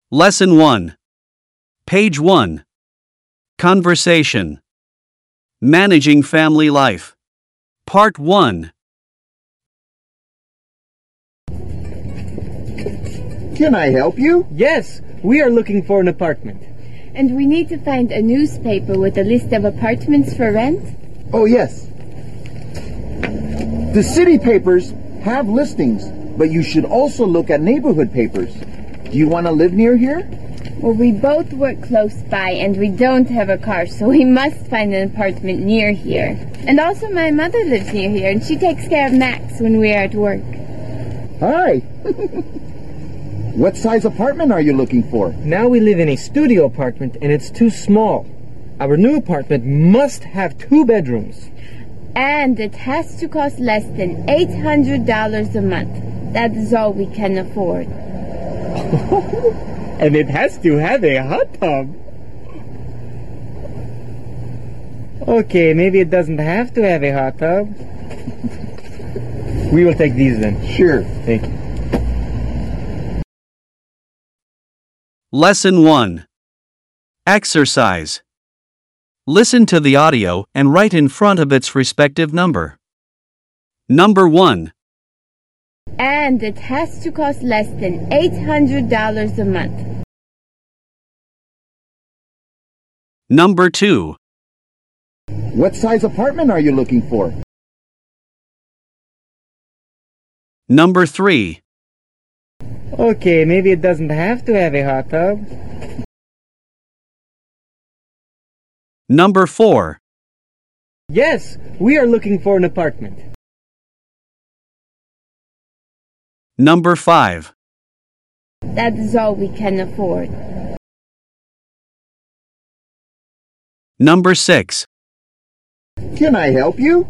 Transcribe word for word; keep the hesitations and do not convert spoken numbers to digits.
Lesson one. Page one. Conversation. Managing Family Life. Part one. Can I help you? Yes, we are looking for an apartment. And we need to find a newspaper with a list of apartments for rent? Oh, yes. The city papers have listings, but you should also look at neighborhood papers. Do you want to live near here? Well, we both work close by and we don't have a car, so we must find an apartment near here. And also my mother lives near here and she takes care of Max when we are at work. Hi. What size apartment are you looking for? Now we live in a studio apartment and it's too small. Our new apartment must have two bedrooms. And it has to cost less than eight hundred dollars a month. That is all we can afford. And it has to have a hot tub. Okay, maybe it doesn't have to have a hot tub. We will take these then. Sure. Thank you. Lesson one. Exercise. Listen to the audio and write in front of its respective number. Number one. And it has to cost less than eight hundred dollars a month. Number two. What size apartment are you looking for? Number three. Okay, maybe it doesn't have to have a hot tub. Number four. Yes, we are looking for an apartment. Number five. That is all we can afford. Number six. Can I help you?